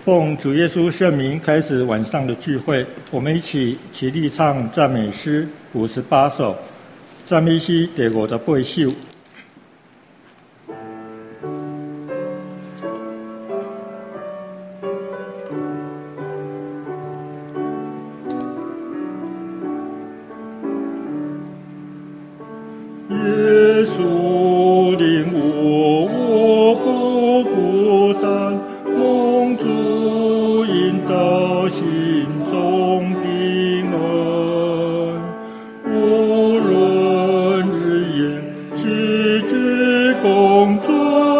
奉主耶稣圣名开始晚上的聚会，我们一起起立唱赞美诗58首，赞美诗第58首。耶稣领我，我不孤单，蒙主引导，心中平安。无论日夜奇迹工作，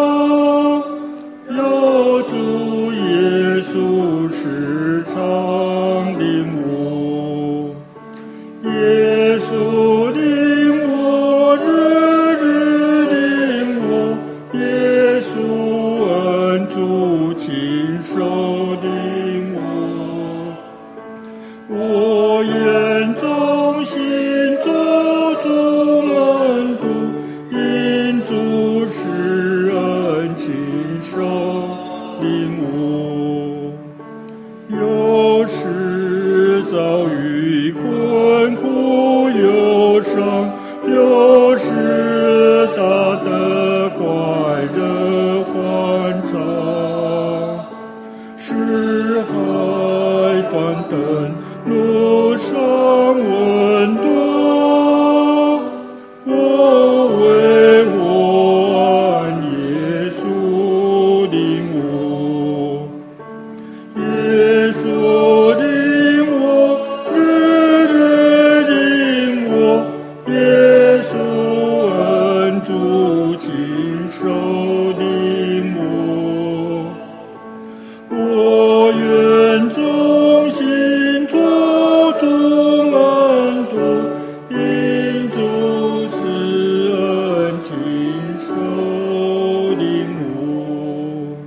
有主耶稣时常领我，耶稣领我，日日领我，耶稣恩主亲手领我，我眼中心做主门徒，因主施恩亲手领我，有时遭遇困苦忧伤，有时大得快乐欢畅，是海般的路上温度，我为我爱耶稣领我，耶稣领我，日日领我，耶稣恩主亲手领我，我愿忠心做主门徒，因主施恩亲手领我，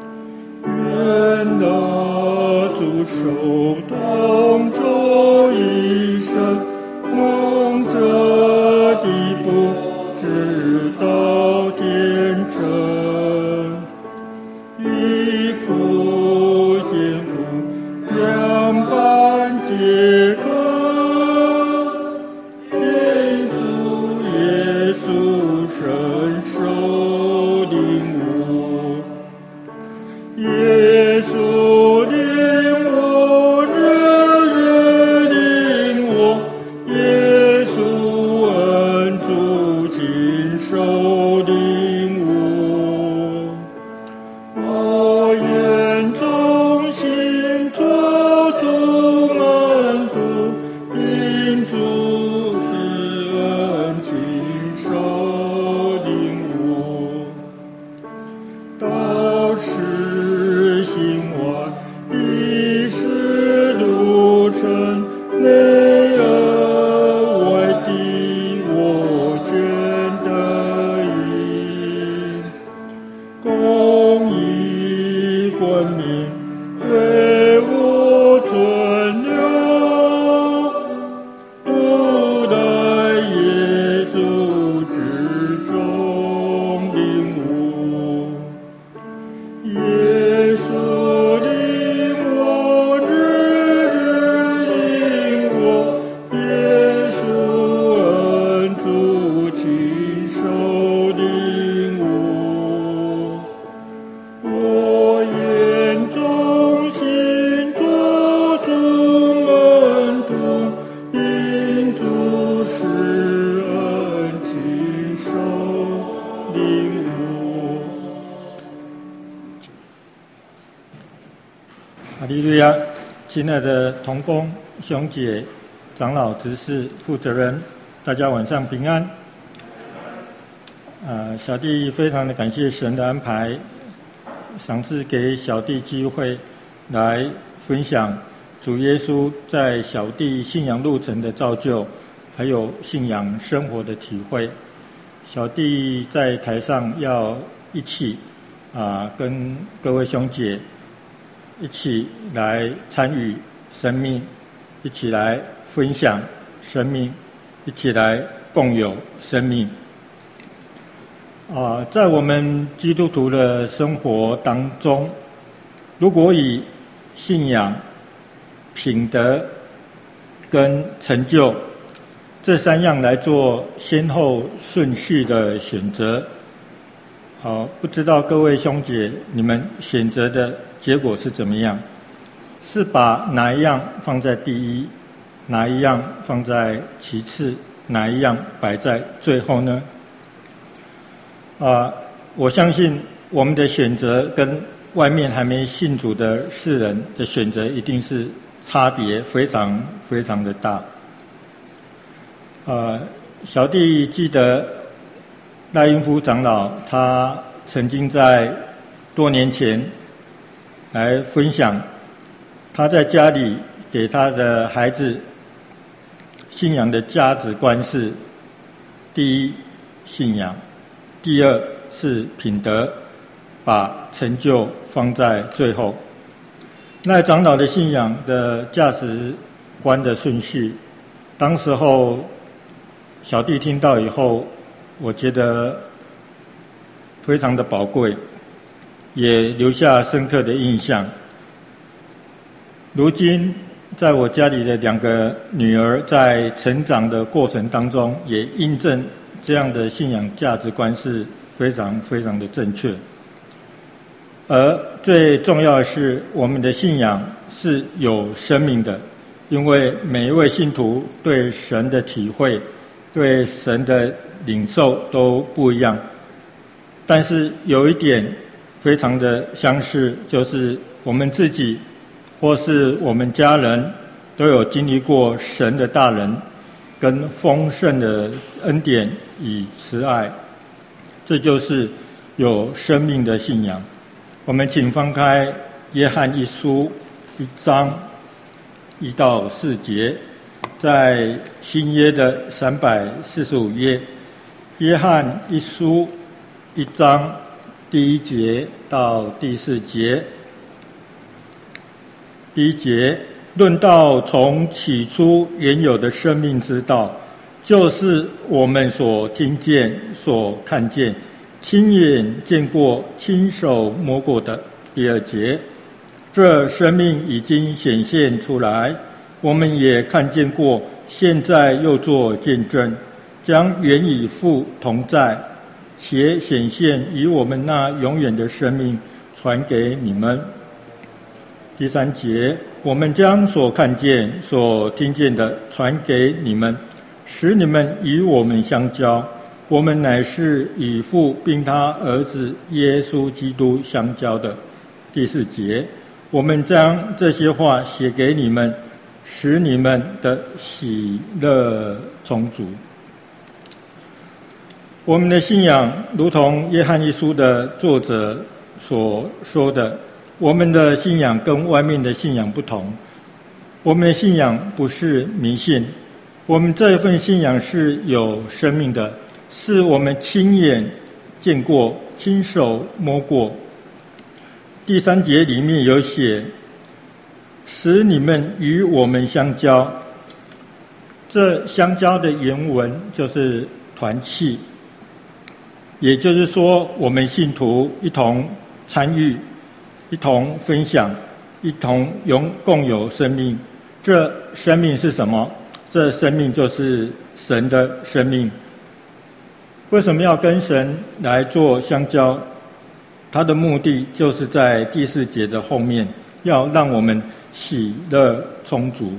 愿那主手同舟一生，蒙着地步直到天成，一股艰苦两般皆可，因主耶稣伸手领我，耶稣领我，日日领我，耶稣恩主亲手领我，我愿忠心做主门徒，因主施恩亲手领我，道是心外，亦是路程，内而外的我见得应，公义冠冕为我存留，独在耶稣之中领我，耶稣领我，日日领我，耶稣恩主亲手领我，我愿忠心做主门徒，因主施恩亲手领我。哈利路亚！亲爱的同工、兄姐、长老、执事、负责人，大家晚上平安。小弟非常的感谢神的安排，赏赐给小弟机会来分享主耶稣在小弟信仰路程的造就，还有信仰生活的体会。小弟在台上要一起跟各位兄姐一起来参与生命，一起来分享生命，一起来共有生命。在我们基督徒的生活当中， 如果以信仰、品德跟成就这3样来做先后顺序的选择，不知道各位兄姐你们选择的结果是怎么样？是把哪一样放在第一，哪一样放在其次，哪一样摆在最后呢？我相信我们的选择跟外面还没信主的世人的选择一定是差别非常非常的大。小弟记得赖英夫长老他曾经在多年前来分享他在家里给他的孩子信仰的价值观是：第一，信仰；第二是品德，把成就放在最后。那长老的信仰的价值观的顺序，当时候小弟听到以后，我觉得非常的宝贵，也留下深刻的印象。如今在我家里的2个女儿在成长的过程当中，也印证这样的信仰价值观是非常非常的正确。而最重要的是，我们的信仰是有生命的，因为每一位信徒对神的体会、对神的领受都不一样。但是有一点非常的相似，就是我们自己或是我们家人都有经历过神的大能跟丰盛的恩典与慈爱，这就是有生命的信仰。我们请翻开约翰一书1章1到4节，在新约的345页，约翰一书1章第1节到第4节。第1节，论到从起初原有的生命之道，就是我们所听见、所看见、亲眼见过、亲手摸过的。第2节，这生命已经显现出来，我们也看见过，现在又做见证，将原与父同在，且显现与我们那永远的生命传给你们。第3节，我们将所看见、所听见的传给你们，使你们与我们相交。我们乃是与父并他儿子耶稣基督相交的。第4节，我们将这些话写给你们，使你们的喜乐充足。我们的信仰如同约翰一书的作者所说的，我们的信仰跟外面的信仰不同。我们的信仰不是迷信，我们这一份信仰是有生命的，是我们亲眼见过、亲手摸过。第3节里面有写，使你们与我们相交。这相交的原文就是团契，也就是说，我们信徒一同参与、一同分享、一同共有生命。这生命是什么？这生命就是神的生命。为什么要跟神来做相交？它的目的就是在第4节的后面，要让我们喜乐充足。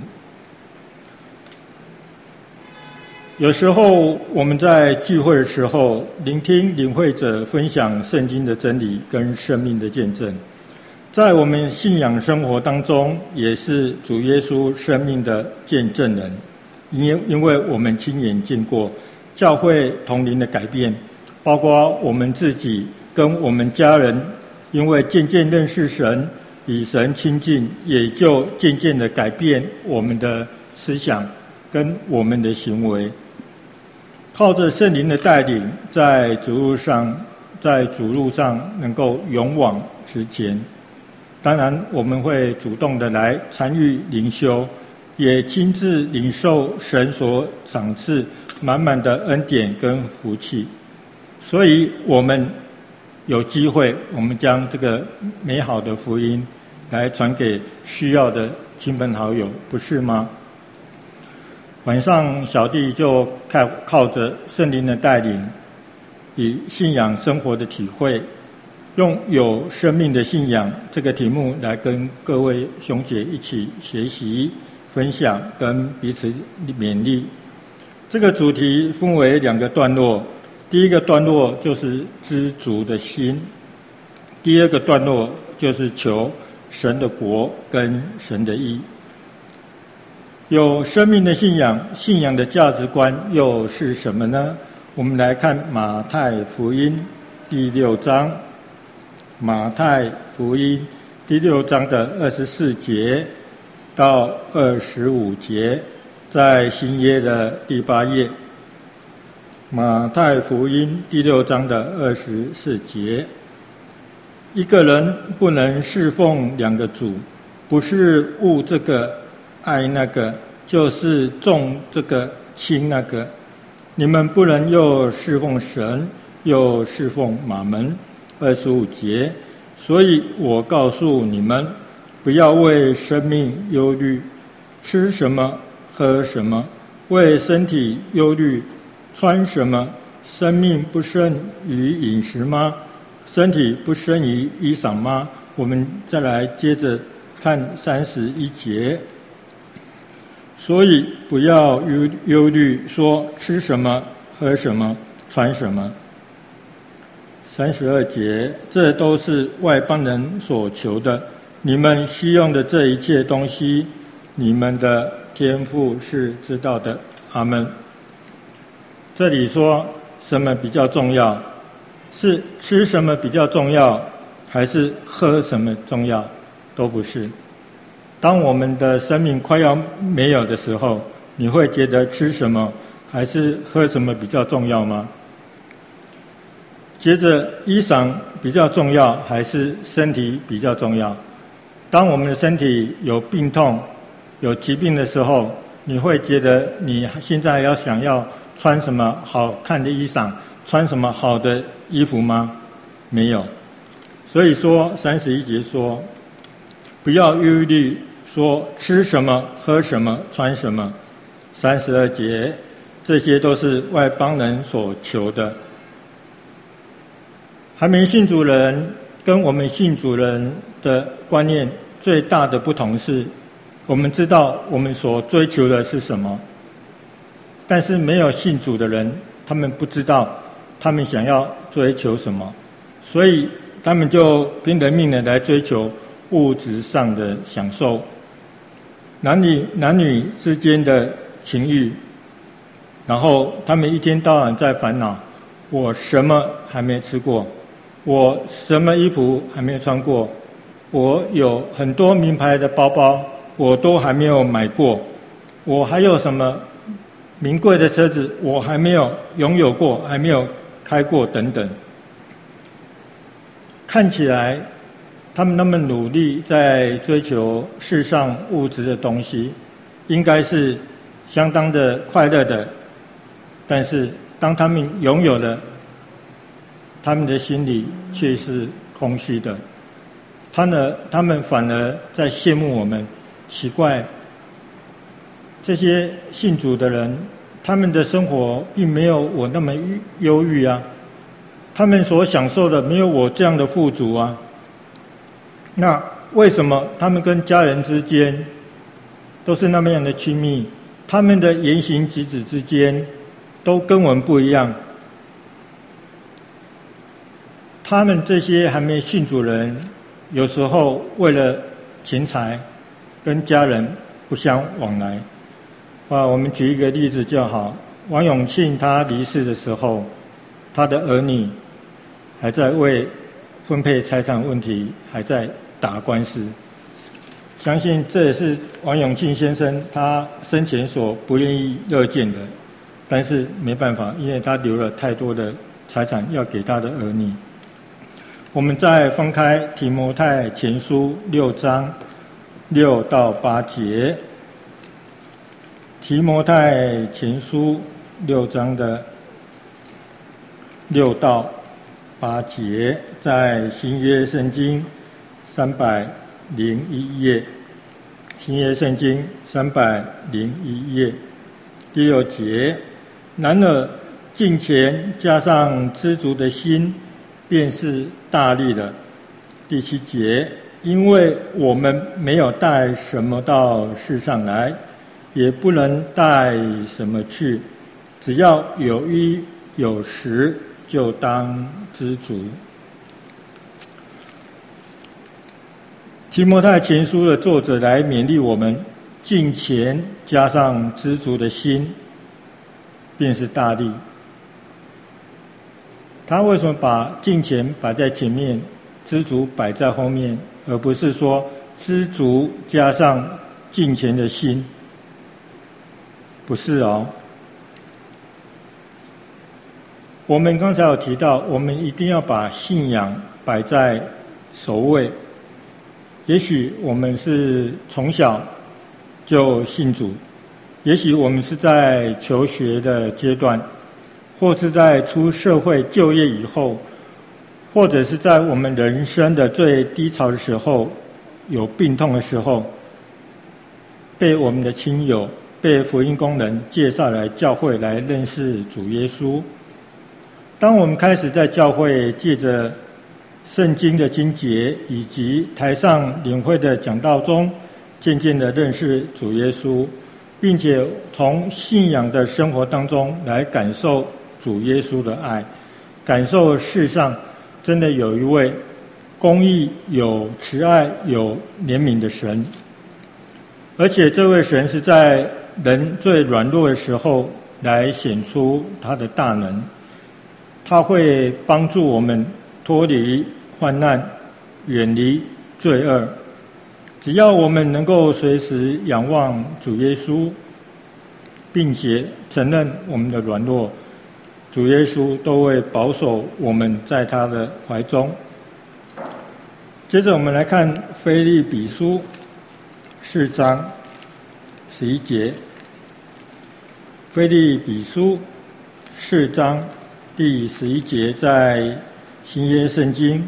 有时候我们在聚会的时候，聆听领会者分享圣经的真理跟生命的见证，在我们信仰生活当中，也是主耶稣生命的见证人。因为我们亲眼见过教会同灵的改变，包括我们自己跟我们家人，因为渐渐认识神，与神亲近，也就渐渐的改变我们的思想跟我们的行为。靠着圣灵的带领，在主路上能够勇往直前。当然我们会主动的来参与灵修，也亲自领受神所赏赐满满的恩典跟福气。所以我们有机会，我们将这个美好的福音来传给需要的亲朋好友，不是吗？晚上小弟就靠着圣灵的带领，以信仰生活的体会，用有生命的信仰这个题目来跟各位兄姐一起学习、分享跟彼此勉励。这个主题分为2个段落，第一个段落就是知足的心，第二个段落就是求神的国跟神的义。有生命的信仰，信仰的价值观又是什么呢？我们来看马太福音第6章，马太福音第6章的24节到25节，在新约的第8页。马太福音第6章的24节，一个人不能侍奉2个主，不是恶这个爱那个，就是重这个轻那个。你们不能又侍奉神，又侍奉马门。25节，所以我告诉你们，不要为生命忧虑，吃什么喝什么；为身体忧虑，穿什么。生命不胜于饮食吗？身体不胜于衣裳吗？我们再来接着看31节。所以不要忧虑，说吃什么喝什么穿什么。32节，这都是外邦人所求的，你们需用的这一切东西，你们的天父是知道的。阿们。这里说什么比较重要？是吃什么比较重要，还是喝什么重要？都不是。当我们的生命快要没有的时候，你会觉得吃什么还是喝什么比较重要吗？接着，衣裳比较重要还是身体比较重要？当我们的身体有病痛、有疾病的时候，你会觉得你现在想要穿什么好看的衣裳，穿什么好的衣服吗？没有。所以说31节说，不要忧虑，说吃什么喝什么穿什么。32节，这些都是外邦人所求的。还没信主人跟我们信主人的观念最大的不同是，我们知道我们所追求的是什么，但是没有信主的人，他们不知道他们想要追求什么，所以他们就拼了命的来追求物质上的享受，男女之间的情欲，然后他们一天到晚在烦恼，我什么还没吃过，我什么衣服还没穿过，我有很多名牌的包包我都还没有买过，我还有什么名贵的车子我还没有拥有过，还没有开过等等。看起来他们那么努力在追求世上物质的东西，应该是相当的快乐的，但是当他们拥有了，他们的心里却是空虚的。他们反而在羡慕我们，奇怪，这些信主的人，他们的生活并没有我那么忧郁啊，他们所享受的没有我这样的富足啊。那为什么他们跟家人之间都是那么样的亲密，他们的言行举止之间都跟我们不一样？他们这些还没信主人，有时候为了钱财跟家人不相往来。我们举一个例子就好，王永庆他离世的时候，他的儿女还在为分配财产问题还在打官司，相信这也是王永庆先生他生前所不愿意乐见的，但是没办法，因为他留了太多的财产要给他的儿女。我们再翻开提摩太前书6章6到8节，提摩太前书6章的6到8节，在新约圣经386 页，新约圣经301页。第6节，然而敬虔加上知足的心，便是大利了。第7节，因为我们没有带什么到世上来，也不能带什么去，只要有衣有食，就当知足。提摩太前书的作者来勉励我们，敬虔加上知足的心，便是大利。他为什么把敬虔摆在前面，知足摆在后面，而不是说知足加上敬虔的心？不是哦。我们刚才有提到，我们一定要把信仰摆在首位。也许我们是从小就信主，也许我们是在求学的阶段，或是在出社会就业以后，或者是在我们人生的最低潮的时候，有病痛的时候，被我们的亲友、被福音工人介绍来教会来认识主耶稣。当我们开始在教会借着圣经的经节以及台上领会的讲道中，渐渐的认识主耶稣，并且从信仰的生活当中来感受主耶稣的爱，感受世上真的有一位公义、有慈爱、有怜悯的神，而且这位神是在人最软弱的时候来显出他的大能，他会帮助我们脱离患难，远离罪恶。只要我们能够随时仰望主耶稣，并且承认我们的软弱，主耶稣都会保守我们在他的怀中。接着我们来看腓立比书4章11节。腓立比书4章第11节，在新约圣经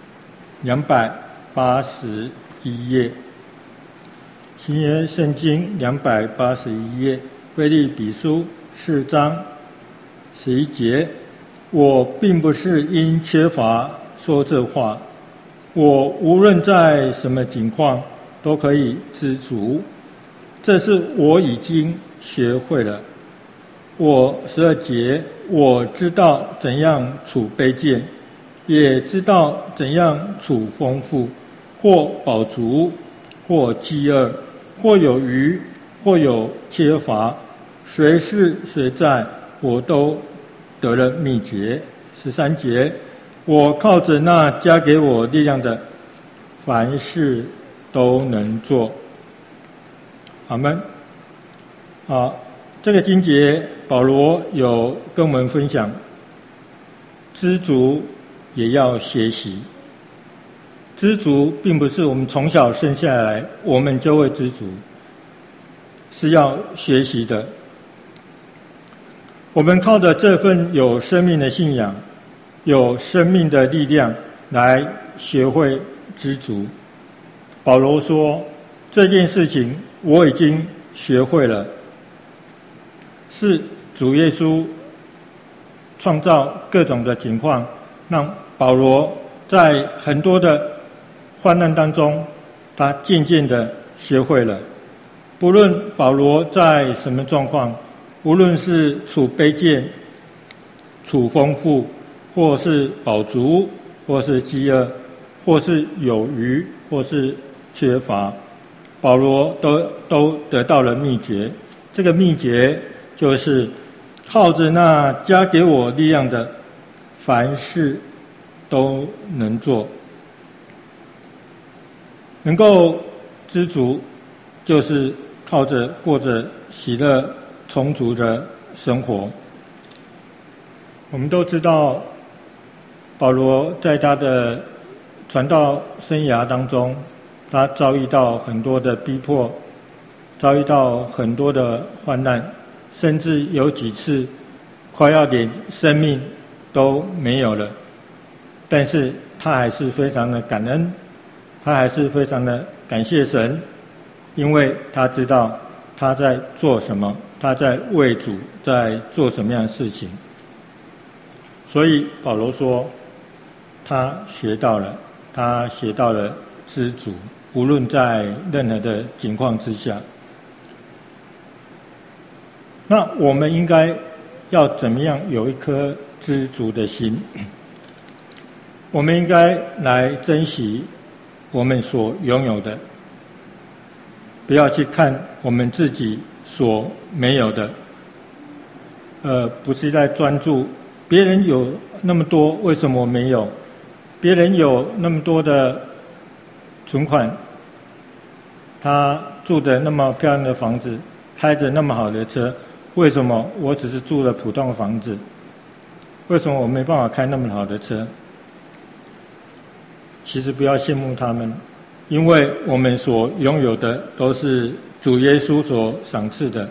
281页，新约圣经281页，腓立比书4章11节，我并不是因缺乏说这话，我无论在什么情况都可以知足，这是我已经学会了。我12节，我知道怎样处卑贱，也知道怎样处丰富，或饱足，或饥饿，或有余，或有缺乏，谁是谁在，我都得了秘诀。13节，我靠着那加给我力量的，凡事都能做。阿们。好，这个经节保罗有跟我们分享，知足也要学习。知足并不是我们从小生下来我们就会知足，是要学习的。我们靠着这份有生命的信仰，有生命的力量来学会知足。保罗说，这件事情我已经学会了，是主耶稣创造各种的情况，让保罗在很多的患难当中，他渐渐的学会了。不论保罗在什么状况，无论是处卑贱、处丰富，或是饱足，或是饥饿，或是有余，或是缺乏，保罗都得到了秘诀。这个秘诀就是靠着那加给我力量的，凡事都能做。能够知足，就是靠着过着喜乐充足的生活。我们都知道，保罗在他的传道生涯当中，他遭遇到很多的逼迫，遭遇到很多的患难，甚至有几次快要连生命都没有了，但是他还是非常的感恩， 他还是非常的感谢神，因为他知道他在做什么，他在为主在做什么样的事情。所以保罗说，他学到了知足，无论在任何的情况之下。那我们应该要怎么样有一颗知足的心？我们应该来珍惜我们所拥有的，不要去看我们自己所没有的，不是在专注别人有那么多，为什么我没有？别人有那么多的存款，他住的那么漂亮的房子，开着那么好的车，为什么我只是住了普通的房子？为什么我没办法开那么好的车？其实不要羡慕他们，因为我们所拥有的都是主耶稣所赏赐的。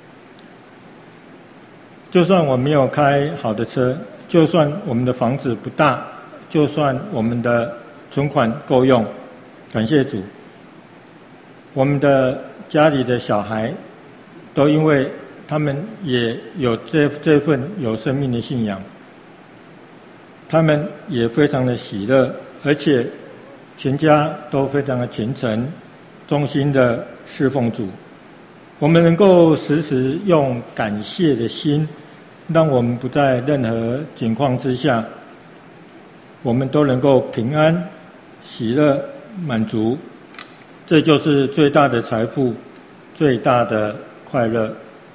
就算我没有开好的车，就算我们的房子不大，就算我们的存款够用，感谢主，我们的家里的小孩都因为他们也有这份有生命的信仰，他们也非常的喜乐，而且全家都非常的虔诚，忠心的侍奉主。我们能够时时用感谢的心，让我们不在任何情况之下，我们都能够平安、喜乐、满足，这就是最大的财富，最大的快乐。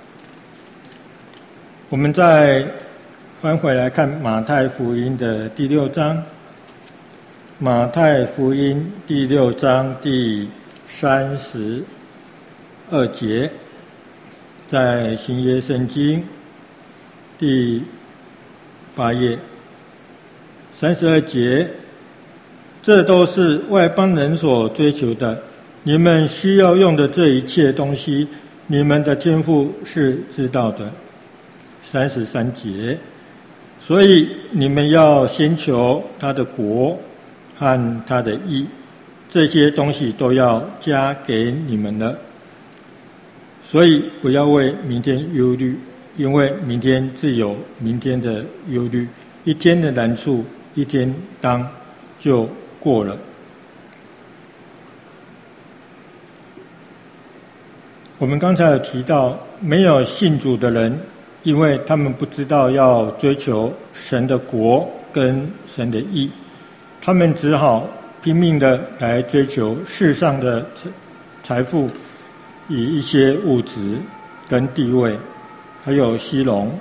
我们再翻回来看马太福音的第6章，马太福音第6章第32节，在新约圣经第8页32节，这都是外邦人所追求的，你们需要用的这一切东西，你们的天父是知道的。33节，所以你们要先求他的国和他的义，这些东西都要加给你们了。所以不要为明天忧虑，因为明天自有明天的忧虑，一天的难处一天当就过了。我们刚才有提到，没有信主的人，因为他们不知道要追求神的国跟神的义，他们只好拼命的来追求世上的财富，以一些物质跟地位，还有虚荣。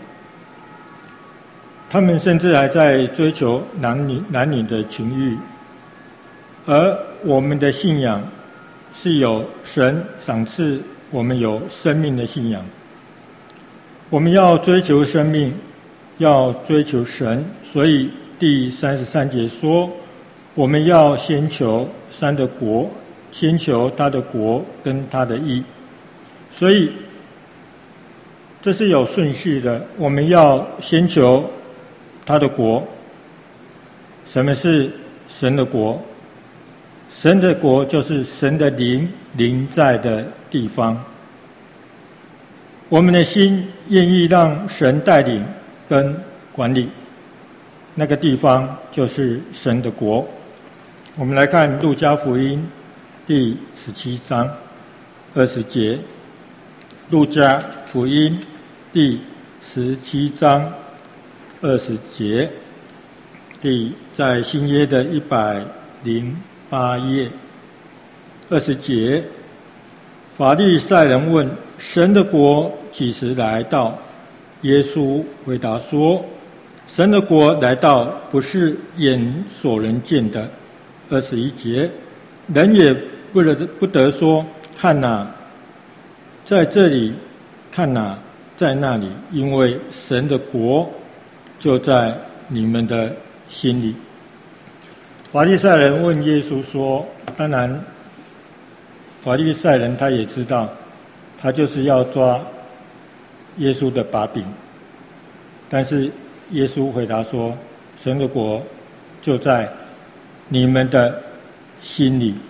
他们甚至还在追求男女的情欲。而我们的信仰是有神赏赐我们有生命的信仰，我们要追求生命，要追求神，所以第33节说，我们要先求神的国，先求他的国跟他的义。所以这是有顺序的，我们要先求他的国。什么是神的国？神的国就是神的灵临在的地方。我们的心愿意让神带领跟管理，那个地方就是神的国。我们来看路加福音第17章20节，路加福音第17章20节，在新约的108页20节，法利赛人问，神的国几时来到？耶稣回答说，神的国来到，不是眼所能见的。21节，人也不得说，看哪，在这里，看哪，在那里，因为神的国就在你们的心里。法利赛人问耶稣说，当然法利赛人他也知道，他就是要抓耶稣的把柄，但是耶稣回答说，神的国就在你们的心里。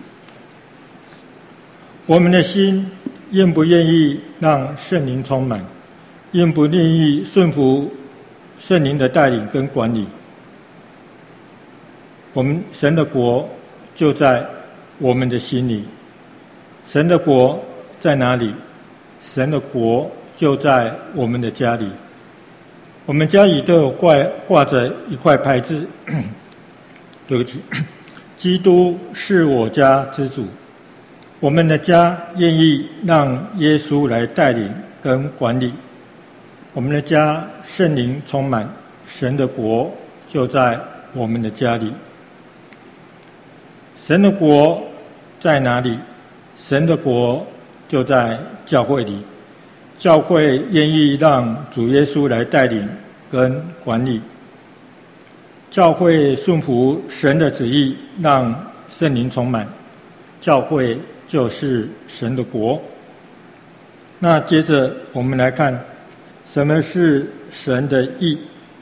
我们的心愿不愿意让圣灵充满？愿不愿意顺服圣灵的带领跟管理？我们神的国就在我们的心里。神的国在哪里？神的国就在我们的家里。我们家里都有挂着一块牌子，对不起，基督是我家之主。我们的家愿意让耶稣来带领跟管理。我们的家圣灵充满，神的国就在我们的家里。神的国在哪里？神的国就在教会里。教会愿意让主耶稣来带领跟管理。教会顺服神的旨意，让圣灵充满。教会就是神的国。那接着我们来看，什么是神的义？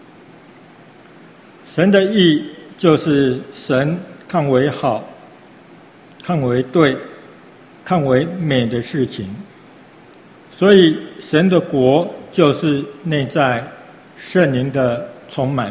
神的义就是神看为好、看为对、看为美的事情。所以神的国就是内在圣灵的充满，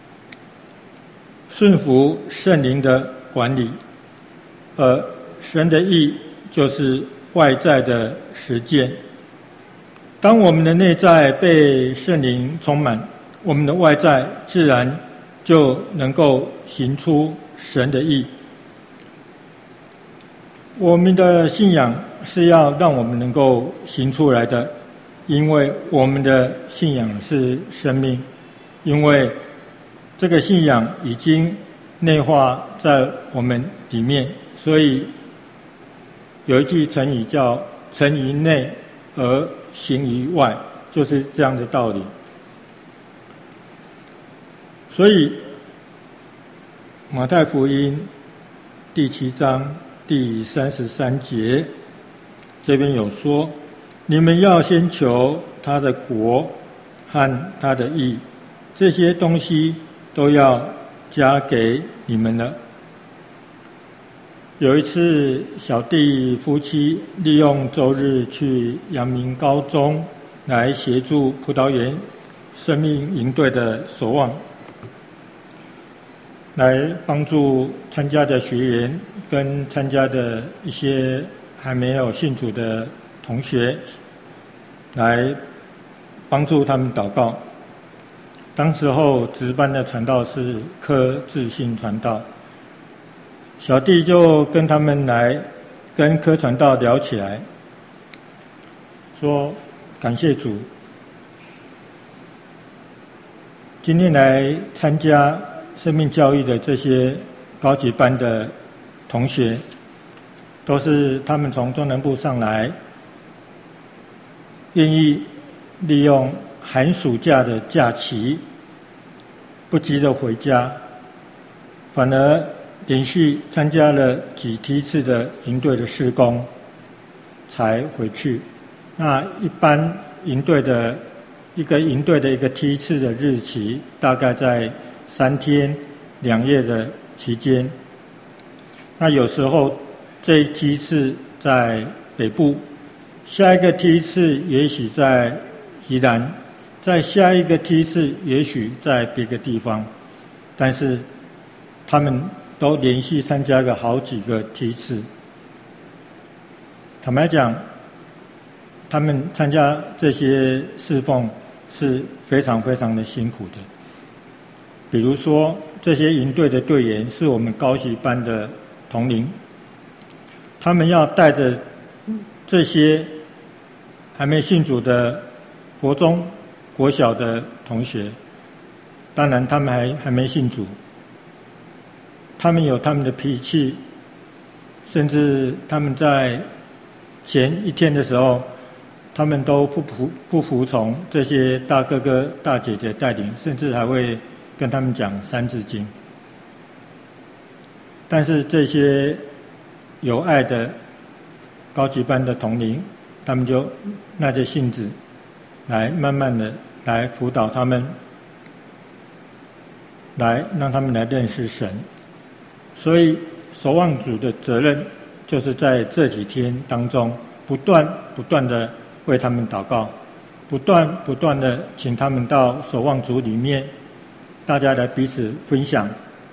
顺服圣灵的管理，而神的义就是外在的实践。当我们的内在被圣灵充满，我们的外在自然就能够行出神的义。我们的信仰是要让我们能够行出来的，因为我们的信仰是生命，因为这个信仰已经内化在我们里面，所以有一句成语叫诚于内而行于外，就是这样的道理。所以马太福音第7章第33节这边有说，你们要先求他的国和他的义，这些东西都要加给你们了。有一次小弟夫妻利用周日去阳明高中来协助葡萄园生命营队的守望，来帮助参加的学员跟参加的一些还没有信主的同学，来帮助他们祷告。当时候值班的传道是柯志信传道，小弟就跟他们来跟柯传道聊起来，说感谢主，今天来参加生命教育的这些高级班的同学，都是他们从中南部上来，愿意利用寒暑假的假期，不急着回家，反而连续参加了几梯次的营队的事工才回去。那一般营队的一个梯次的日期，大概在3天2夜的期间。那有时候这一梯次在北部，下一个梯次也许在宜兰，再下一个梯次也许在别个地方，但是他们都连续参加了好几个梯次。坦白讲，他们参加这些侍奉是非常非常的辛苦的。比如说，这些营队的队员是我们高级班的同龄，他们要带着这些还没信主的国中、国小的同学，当然他们还没信主，他们有他们的脾气，甚至他们在前一天的时候，他们都不服从这些大哥哥大姐姐带领，甚至还会跟他们讲三字经。但是这些有爱的高级班的同龄，他们就耐着性子来慢慢的来辅导他们，来让他们来认识神。所以守望主的责任就是在这几天当中不断的为他们祷告，不断的请他们到守望主里面，大家来彼此分享，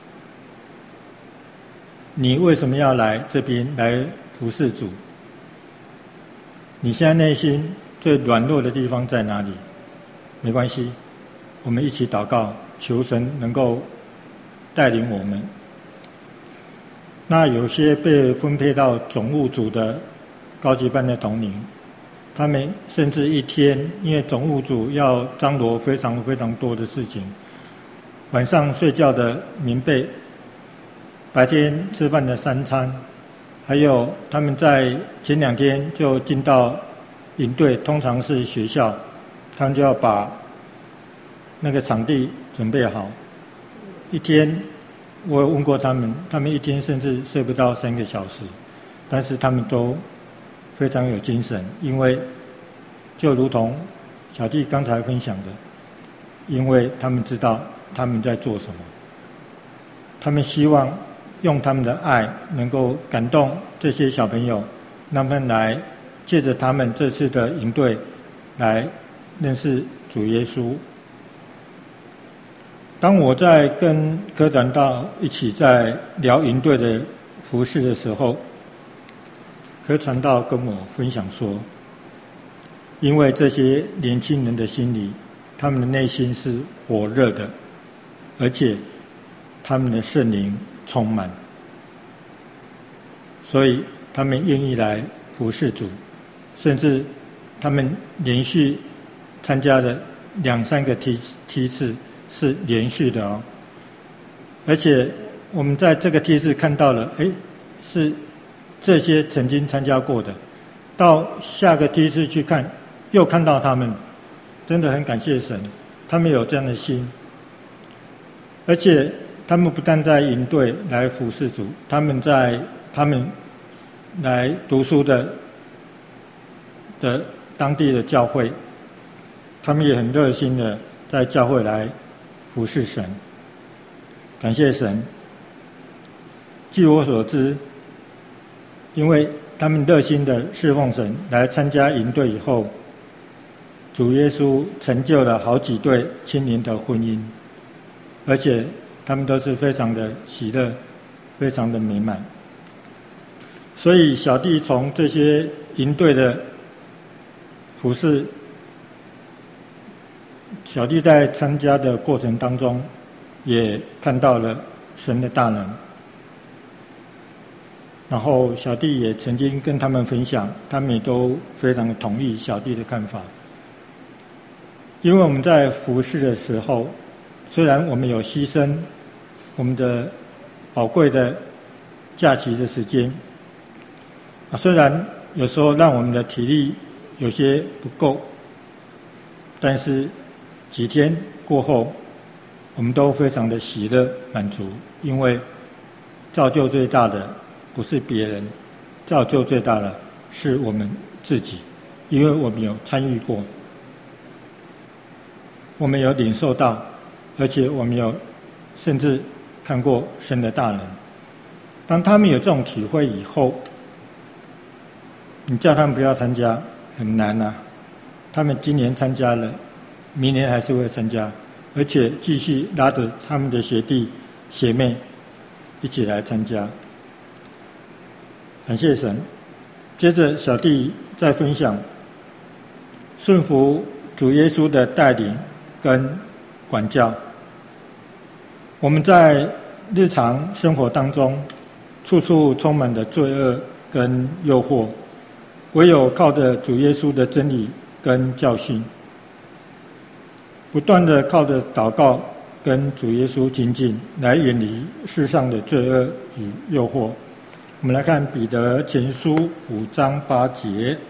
你为什么要来这边来服侍主？你现在内心最软弱的地方在哪里？没关系，我们一起祷告，求神能够带领我们。那有些被分配到总务组的高级班的同龄，他们甚至一天，因为总务组要张罗非常多的事情，晚上睡觉的棉被，白天吃饭的3餐，还有他们在前2天就进到营队，通常是学校，他们就要把那个场地准备好。一天我有问过他们一天甚至睡不到3个小时，但是他们都非常有精神，因为就如同小弟刚才分享的，因为他们知道他们在做什么，他们希望用他们的爱能够感动这些小朋友，让他们来借着他们这次的营队来认识主耶稣。当我在跟柯传道一起在聊营队的服事的时候，柯传道跟我分享说，因为这些年轻人的心里，他们的内心是火热的，而且他们的圣灵充满，所以他们愿意来服事主，甚至他们连续参加了2-3个梯次，是连续的哦。而且我们在这个梯次看到了，是这些曾经参加过的，到下个梯次去看，又看到他们，真的很感谢神，他们有这样的心。而且他们不但在营队来服事主，他们来读书的当地的教会，他们也很热心的在教会来服事神，感谢神。据我所知，因为他们热心的侍奉神，来参加营队以后，主耶稣成就了好几对青年的婚姻，而且他们都是非常的喜乐，非常的美满。所以小弟从这些营队的服事，小弟在参加的过程当中，也看到了神的大能。然后小弟也曾经跟他们分享，他们也都非常的同意小弟的看法。因为我们在服事的时候，虽然我们有牺牲我们的宝贵的假期的时间，虽然有时候让我们的体力有些不够，但是几天过后，我们都非常的喜乐满足，因为造就最大的不是别人，造就最大的是我们自己，因为我们有参与过，我们有领受到，而且我们有甚至看过神的大能。当他们有这种体会以后，你叫他们不要参加很难啊。他们今年参加了，明年还是会参加，而且继续拉着他们的学弟学妹一起来参加。感谢神。接着小弟再分享顺服主耶稣的带领跟管教。我们在日常生活当中，处处充满了罪恶跟诱惑，唯有靠着主耶稣的真理跟教训，不断的靠着祷告跟主耶稣亲近，来远离世上的罪恶与诱惑。我们来看彼得前书5章8节。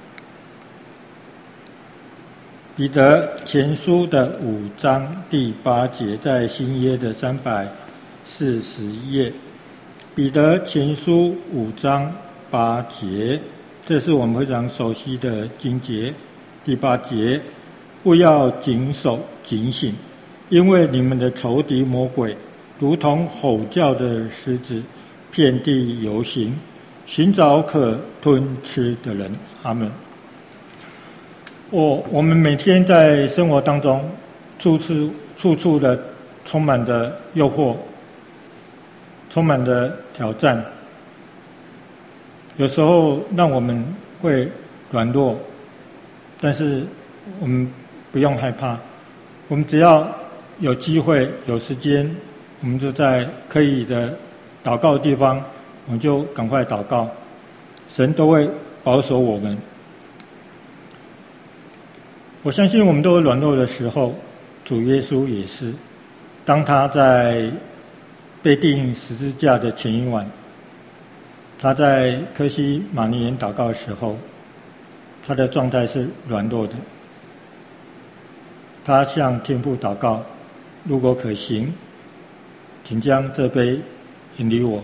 彼得前书的5章第8节，在新约的341页。彼得前书5章8节，这是我们非常熟悉的经节。第8节，务要谨守警醒，因为你们的仇敌魔鬼，如同吼叫的狮子， 遍地游行，寻找可吞吃的人。阿们。我们每天在生活当中，处处的充满着诱惑，充满着挑战，有时候让我们会软弱，但是我们不用害怕，我们只要有机会有时间，我们就在可以的祷告的地方，我们就赶快祷告，神都会保守我们。我相信我们都有软弱的时候，主耶稣也是。当他在被钉十字架的前一晚，他在客西马尼园祷告的时候，他的状态是软弱的。他向天父祷告，如果可行，请将这杯引离我。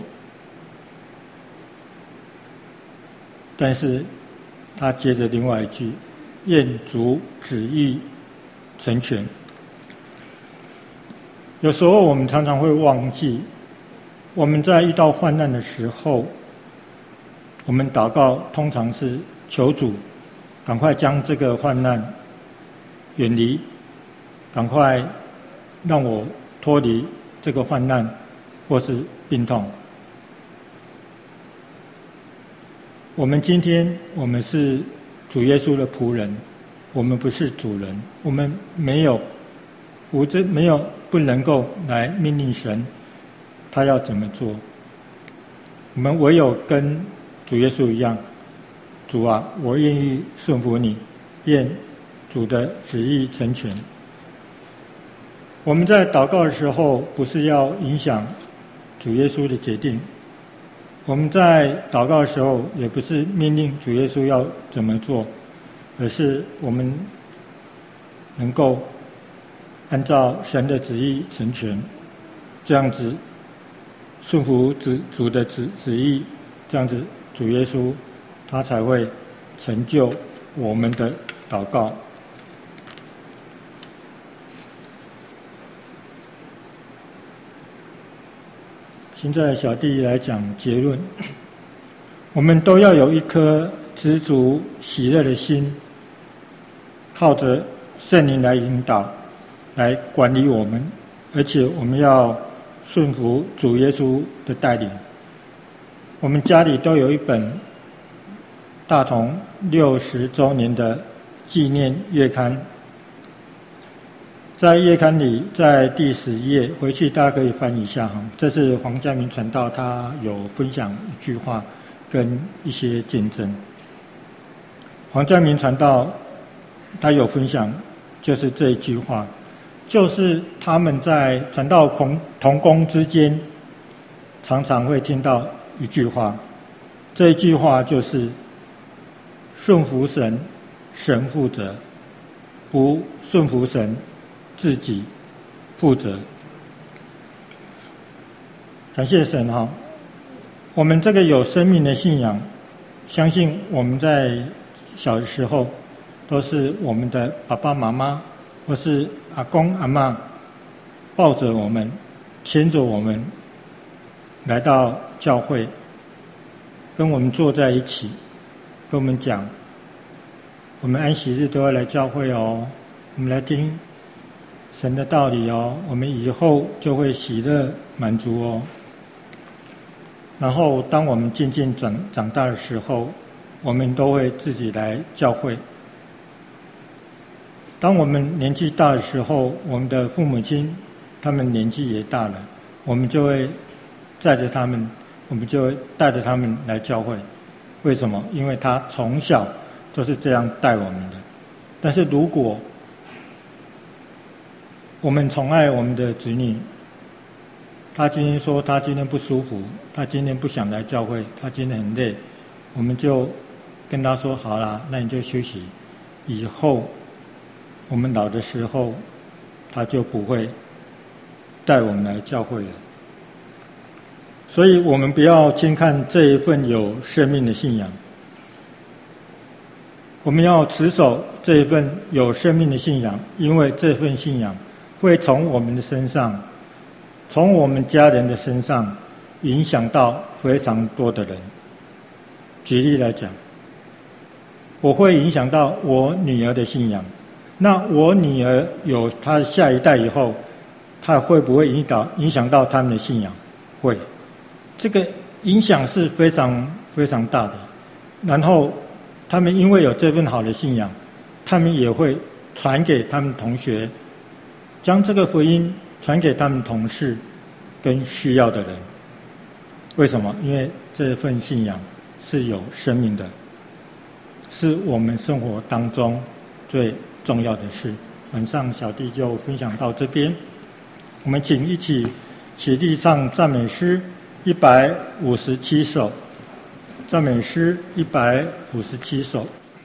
但是他接着另外一句，愿主旨意成全。有时候我们常常会忘记，我们在遇到患难的时候，我们祷告通常是求主赶快将这个患难远离，赶快让我脱离这个患难或是病痛。我们今天我们是主耶稣的仆人，我们不是主人，我们没有不能够来命令神他要怎么做。我们唯有跟主耶稣一样，主啊，我愿意顺服你，愿主的旨意成全。我们在祷告的时候，不是要影响主耶稣的决定，我们在祷告的时候，也不是命令主耶稣要怎么做，而是我们能够按照神的旨意成全，这样子顺服主的旨意，这样子主耶稣他才会成就我们的祷告。现在小弟来讲结论，我们都要有一颗知足喜乐的心，靠着圣灵来引导，来管理我们，而且我们要顺服主耶稣的带领。我们家里都有一本大同60周年的纪念月刊，在月刊里，在第10页，回去大家可以翻一下哈。这是黄家明传道他有分享一句话跟一些见证。黄家明传道他有分享，就是这一句话，就是他们在传道同工之间常常会听到一句话，这一句话就是顺服神，神负责；不顺服神，自己负责。感谢神哈！我们这个有生命的信仰，相信我们在小的时候都是我们的爸爸妈妈或是阿公阿嬷抱着我们，牵着我们来到教会，跟我们坐在一起，跟我们讲，我们安息日都要来教会哦，我们来听神的道理哦，我们以后就会喜乐满足哦。然后当我们渐渐长大的时候，我们都会自己来教会。当我们年纪大的时候，我们的父母亲他们年纪也大了，我们就会载着他们，我们就会带着他们来教会。为什么？因为他从小就是这样带我们的。但是如果我们宠爱我们的子女，他今天说他今天不舒服，他今天不想来教会，他今天很累，我们就跟他说好啦，那你就休息，以后我们老的时候他就不会带我们来教会了。所以我们不要轻看这一份有生命的信仰，我们要持守这一份有生命的信仰，因为这份信仰会从我们的身上，从我们家人的身上影响到非常多的人。举例来讲，我会影响到我女儿的信仰，那我女儿有她下一代以后，她会不会影响到他们的信仰？会，这个影响是非常非常大的。然后他们因为有这份好的信仰，他们也会传给他们同学，将这个福音传给他们同事跟需要的人。为什么？因为这份信仰是有生命的，是我们生活当中最重要的事。晚上小弟就分享到这边，我们请一起起立唱赞美诗157首，赞美诗157首。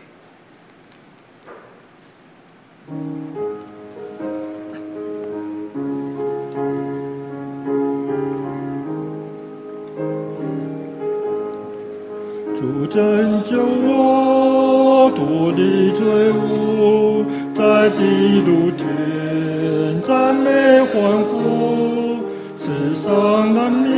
主拯救我，脱离罪恶，在地路天赞美欢呼，世上难免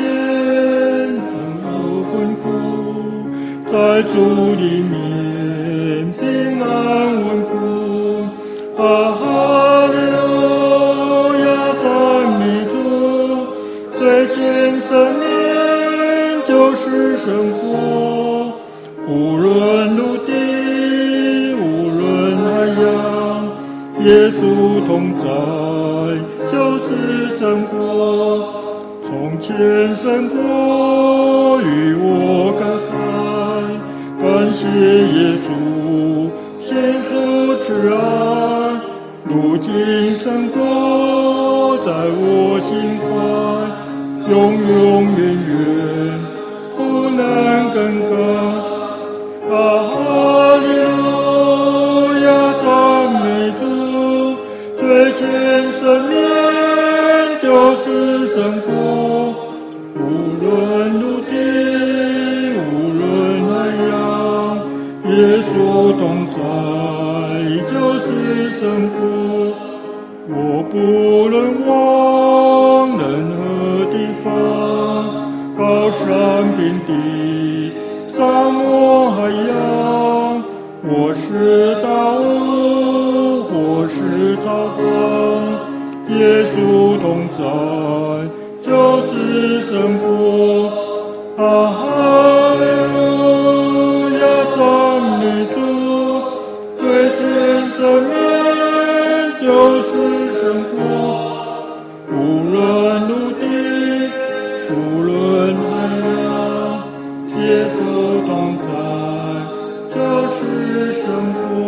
有困苦，在主里面平安稳固。哈利路亚，赞美主，最艰生命就是生活。无论陆地，无论海洋，耶稣同在就是生活。从前生活与我隔开，感谢耶稣献出慈爱，如今生活在我心怀，永永远远不能更改。哈利路亚，赞美主，最艰生命就是生活。无论陆地，无论海洋，耶稣同在就是生活。我不论往任何地方，高山平地，沙漠海洋，或是大雾，或是糟糠，耶稣同在就是生活。哈利路亚，赞美主，最艰生命就是生活。无论陆地，无论海洋，耶稣同在就是生活。